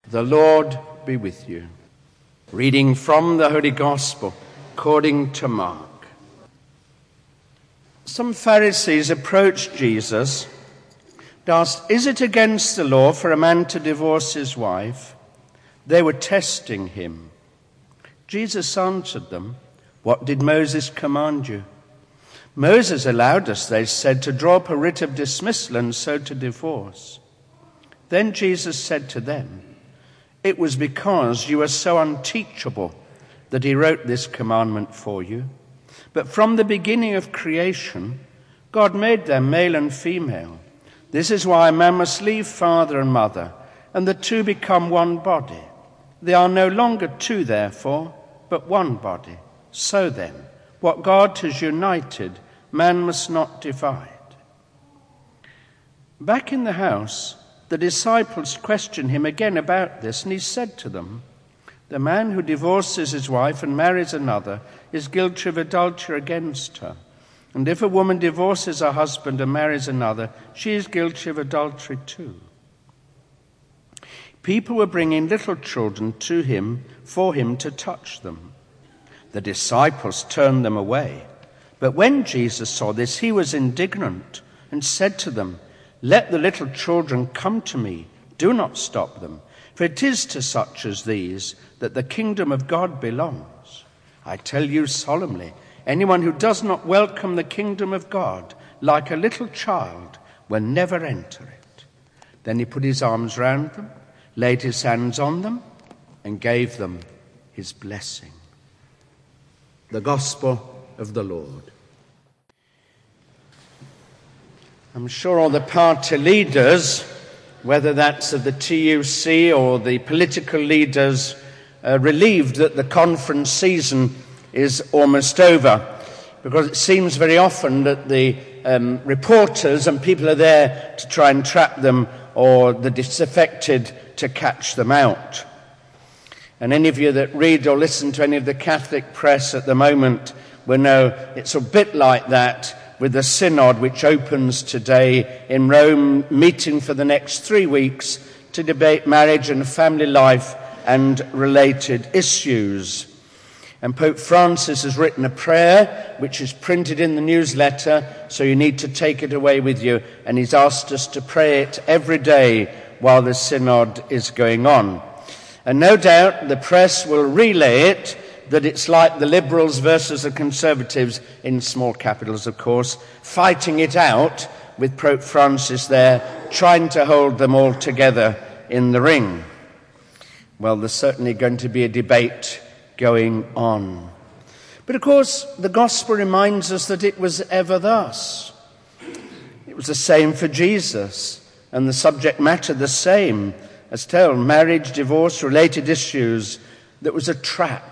The Lord be with you. Reading from the Holy Gospel according to Mark. Some Pharisees approached Jesus and asked, "Is it against the law for a man to divorce his wife?" They were testing him. Jesus answered them, "What did Moses command you?" "Moses allowed us," they said, "to draw up a writ of dismissal and so to divorce." Then Jesus said to them, "It was because you are so unteachable that he wrote this commandment for you. But from the beginning of creation, God made them male and female. This is why a man must leave father and mother, and the two become one body. They are no longer two, therefore, but one body. So then, what God has united, man must not divide." Back in the house, the disciples questioned him again about this, and he said to them, "The man who divorces his wife and marries another is guilty of adultery against her. And if a woman divorces her husband and marries another, she is guilty of adultery too." People were bringing little children to him for him to touch them. The disciples turned them away. But when Jesus saw this, he was indignant and said to them, "Let the little children come to me. Do not stop them, for it is to such as these that the kingdom of God belongs. I tell you solemnly, anyone who does not welcome the kingdom of God like a little child will never enter it." Then he put his arms round them, laid his hands on them, and gave them his blessing. The Gospel of the Lord. I'm sure all the party leaders, whether that's of the TUC or the political leaders, are relieved that the conference season is almost over, because it seems very often that the reporters and people are there to try and trap them, or the disaffected to catch them out. And any of you that read or listen to any of the Catholic press at the moment will know it's a bit like that with the synod, which opens today in Rome, meeting for the next 3 weeks to debate marriage and family life and related issues. And Pope Francis has written a prayer which is printed in the newsletter, so you need to take it away with you, and he's asked us to pray it every day while the synod is going on. And no doubt the press will relay it, that it's like the Liberals versus the Conservatives, in small capitals of course, fighting it out with Pope Francis there, trying to hold them all together in the ring. Well, there's certainly going to be a debate going on. But of course, the Gospel reminds us that it was ever thus. It was the same for Jesus, and the subject matter the same as told, marriage, divorce, related issues. That was a trap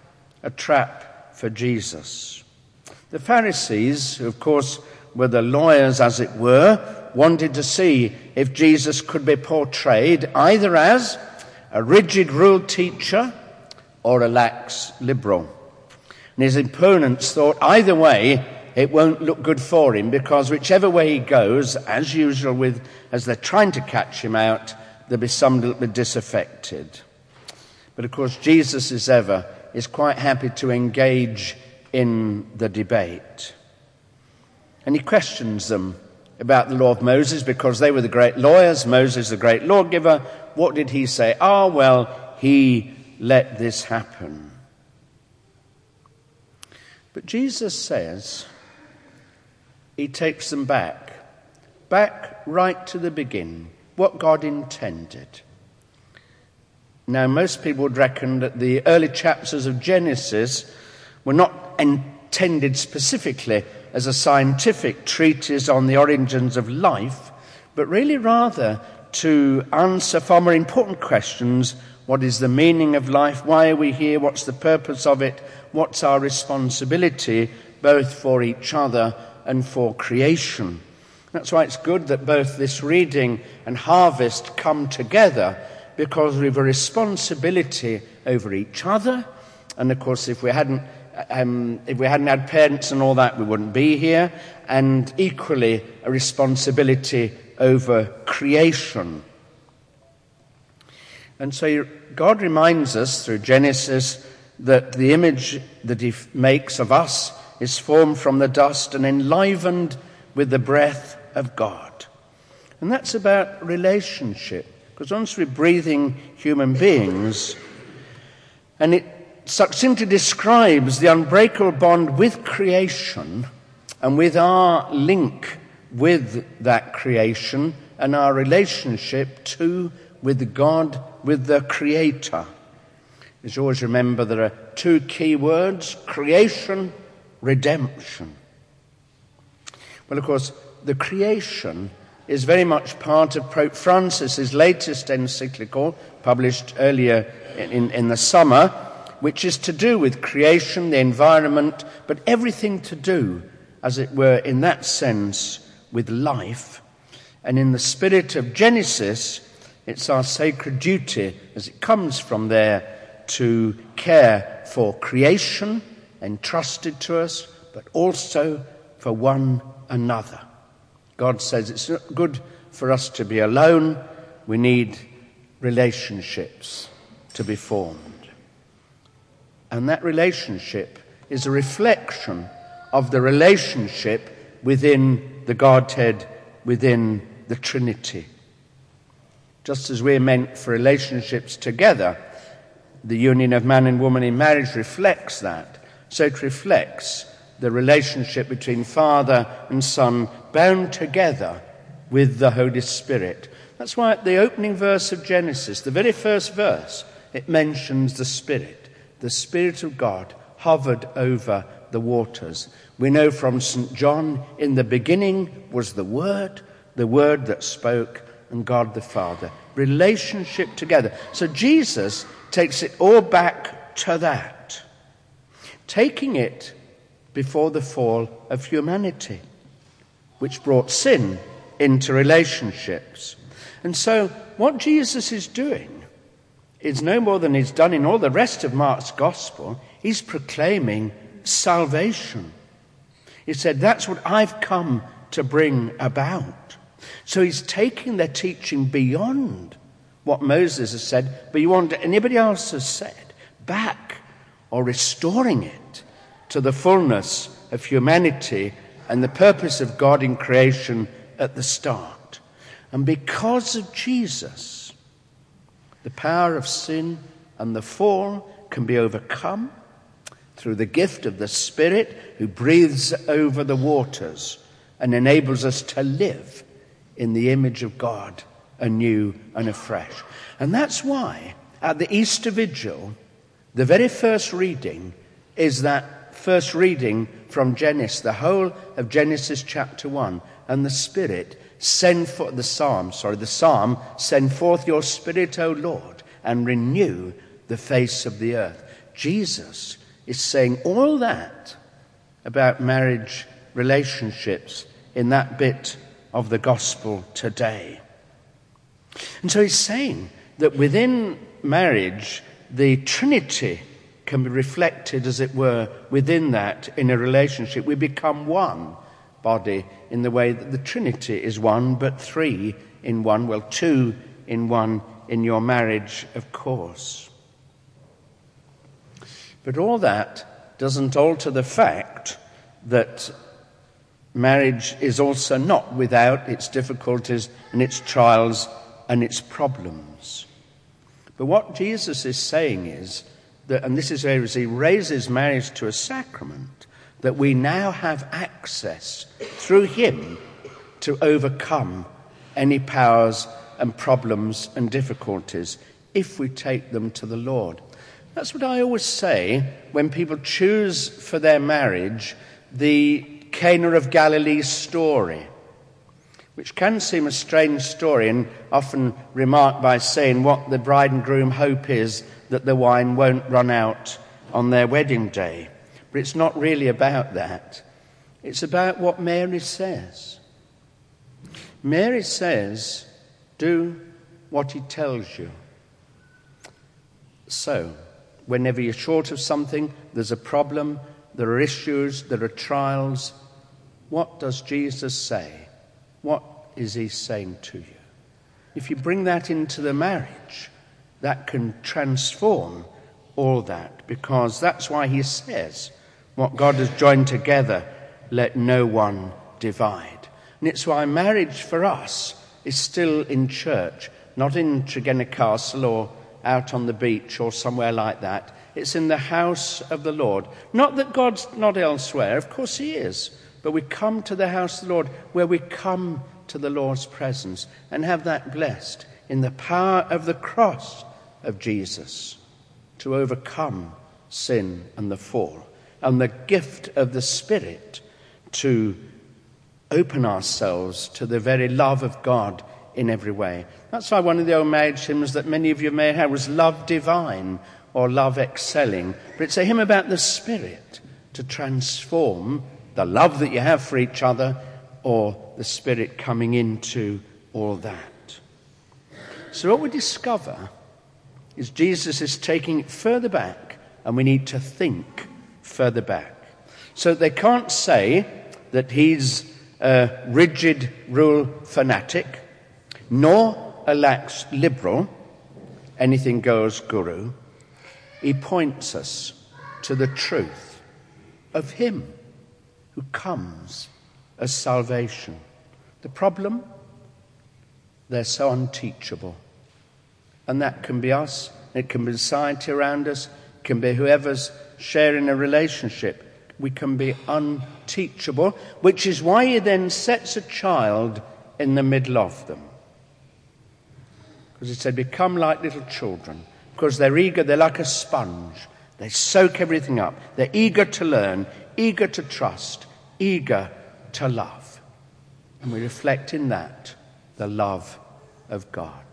for Jesus. The Pharisees, who of course were the lawyers as it were, wanted to see if Jesus could be portrayed either as a rigid rule teacher or a lax liberal. And his opponents thought either way it won't look good for him, because whichever way he goes, as usual as they're trying to catch him out, there'll be some little bit disaffected. But of course Jesus, as ever, is quite happy to engage in the debate. And he questions them about the law of Moses, because they were the great lawyers, Moses the great lawgiver. What did he say? Well, he let this happen. But Jesus says he takes them back right to the beginning, what God intended. Now, most people would reckon that the early chapters of Genesis were not intended specifically as a scientific treatise on the origins of life, but really rather to answer far more important questions. What is the meaning of life? Why are we here? What's the purpose of it? What's our responsibility, both for each other and for creation? That's why it's good that both this reading and harvest come together, because we have a responsibility over each other. And of course, if we hadn't had parents and all that, we wouldn't be here. And equally, a responsibility over creation. And so God reminds us through Genesis that the image that he makes of us is formed from the dust and enlivened with the breath of God. And that's about relationship, because once we're breathing human beings, and it succinctly describes the unbreakable bond with creation and with our link with that creation and our relationship too with God, with the Creator. As you always remember, there are two key words: creation, redemption. Well, of course, the creation is very much part of Pope Francis's latest encyclical, published earlier in the summer, which is to do with creation, the environment, but everything to do, as it were, in that sense, with life. And in the spirit of Genesis, it's our sacred duty, as it comes from there, to care for creation entrusted to us, but also for one another. God says it's not good for us to be alone. We need relationships to be formed. And that relationship is a reflection of the relationship within the Godhead, within the Trinity. Just as we're meant for relationships together, the union of man and woman in marriage reflects that. So it reflects the relationship between Father and Son, bound together with the Holy Spirit. That's why at the opening verse of Genesis, the very first verse, it mentions the Spirit. The Spirit of God hovered over the waters. We know from St. John, in the beginning was the Word that spoke, and God the Father. Relationship together. So Jesus takes it all back to that, taking it before the fall of humanity, which brought sin into relationships. And so what Jesus is doing is no more than he's done in all the rest of Mark's gospel. He's proclaiming salvation. He said, that's what I've come to bring about. So he's taking their teaching beyond what Moses has said, beyond what anybody else has said, back, or restoring it to the fullness of humanity and the purpose of God in creation at the start. And because of Jesus, the power of sin and the fall can be overcome through the gift of the Spirit who breathes over the waters and enables us to live in the image of God anew and afresh. And that's why at the Easter Vigil, the very first reading is that first reading from Genesis, the whole of Genesis chapter 1. And the Spirit, the psalm, send forth your Spirit, O Lord, and renew the face of the earth. Jesus is saying all that about marriage relationships in that bit of the gospel today. And so he's saying that within marriage, the Trinity can be reflected, as it were, within that in a relationship. We become one body in the way that the Trinity is one, but three in one. Well, two in one in your marriage, of course. But all that doesn't alter the fact that marriage is also not without its difficulties and its trials and its problems. But what Jesus is saying is that, and this is where he raises marriage to a sacrament, that we now have access through him to overcome any powers and problems and difficulties if we take them to the Lord. That's what I always say when people choose for their marriage the Cana of Galilee story, which can seem a strange story, and often remark by saying what the bride and groom hope is that the wine won't run out on their wedding day. But it's not really about that. It's about what Mary says. Mary says, do what he tells you. So, whenever you're short of something, there's a problem, there are issues, there are trials, what does Jesus say? What is he saying to you? If you bring that into the marriage, that can transform all that, because that's why he says, what God has joined together, let no one divide. And it's why marriage for us is still in church, not in Tregenna Castle or out on the beach or somewhere like that. It's in the house of the Lord. Not that God's not elsewhere, of course he is, but we come to the house of the Lord where we come to the Lord's presence and have that blessed in the power of the cross of Jesus to overcome sin and the fall, and the gift of the Spirit to open ourselves to the very love of God in every way. That's why one of the old marriage hymns that many of you may have was Love Divine or Love Excelling. But it's a hymn about the Spirit to transform the love that you have for each other, or the Spirit coming into all that. So what we discover is Jesus is taking it further back, and we need to think further back. So they can't say that he's a rigid rule fanatic, nor a lax liberal, anything goes guru. He points us to the truth of him who comes as salvation. The problem? They're so unteachable. And that can be us, it can be society around us, it can be whoever's sharing a relationship. We can be unteachable, which is why he then sets a child in the middle of them. Because he said, become like little children, because they're eager, they're like a sponge. They soak everything up. They're eager to learn, eager to trust, eager to love. And we reflect in that the love of God.